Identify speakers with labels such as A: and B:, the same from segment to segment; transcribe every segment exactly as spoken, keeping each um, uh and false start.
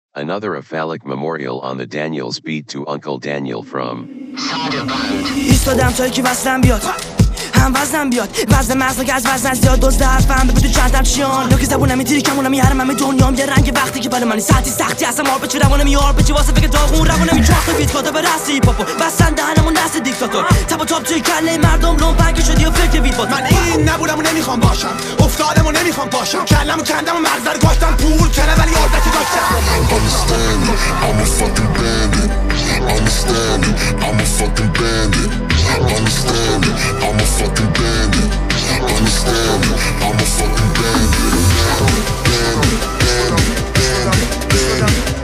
A: Another a phallic memorial on the Daniels beat to Uncle Daniel from
B: ایستادم تا یکی وزنم بیاد هم وزنم بیاد وزن مغز که از وزن زیاد دزده حرفم بگو تو چندم چیان لوک زبونم میتیری کمونم میارم همه دنیام یه رنگ وقتی که برای منی سختی سختی اصلا مار بچی روانم یار بچی واسه فکر داغون روانم این چاخت بیت کاتا به رسی پاپو بستن دهنمون دست دیکتاتور تب و تاب توی کله مردم لون پنگی شدی و فکر بیت بات
C: من این نبودم و نمیخوام باشم افتادم و نمیخوام باشم کلم و کندم و مغز رو گاشتم پول کنه ولی عادتی داشتم
D: Understand it, I'm a fucking bandit. Understand it, I'm a fucking bandit. Understand it, I'm a fucking bandit. Bandit, bandit, bandit,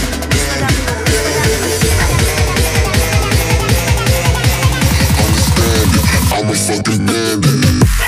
D: bandit. Understand it, I'm a fucking bandit.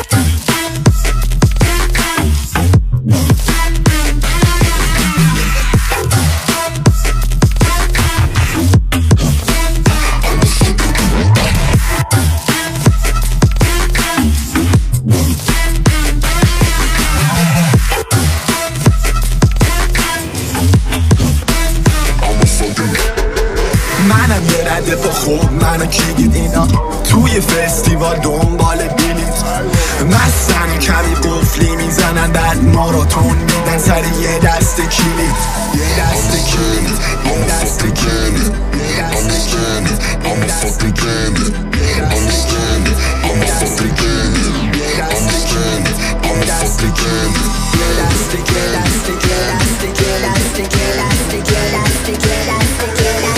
C: منم یه رده با خوب منو کی دید اینا توی فستیوال دنبال بلیت مستن و کمی قفلی میزنن بعد ماراتون میدن سر یه دست کلید یه دست کلید یه دست کلید
D: Understand it, I'm a fucking bandit. Understand it, I'm a fucking bandit. Understand it, I'm a fucking bandit.
B: یه دست یه دست یه دست یه دست یه دست یه دست یه دست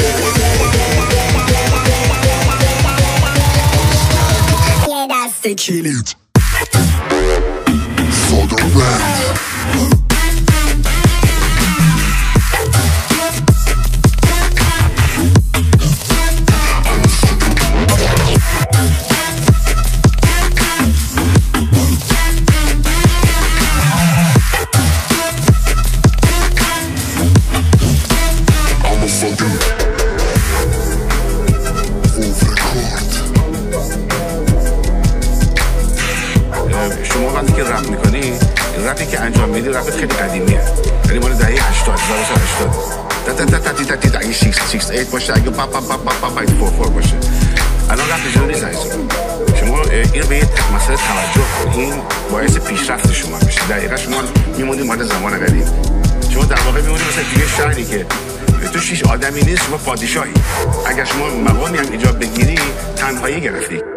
C: The kill it.
D: For the rap. I'm a fucking full record.
E: شما وقتی که رپ میکنی این رپی که انجام میدی رپ خیلی قدیمیه یعنی مال دهه هشتاد هزار و نهصد و هشتاد تا تا تا تا تا تا اگه شش شش هشت باشه اگه پا پا پا پا پا پا چهار چهار باشه الان رپ جوری نیست شما این به یه مسئله توجه کن این باعث پیشرفت شما میشه دقیقاً شما میمونید مال زمان قدیم شما در واقع میمونید مثلا توی شهری که تو شش آدمی نیست شما پادشاهی اگر شما مقامی هم ایجاد بگیری تنهایی گرفتی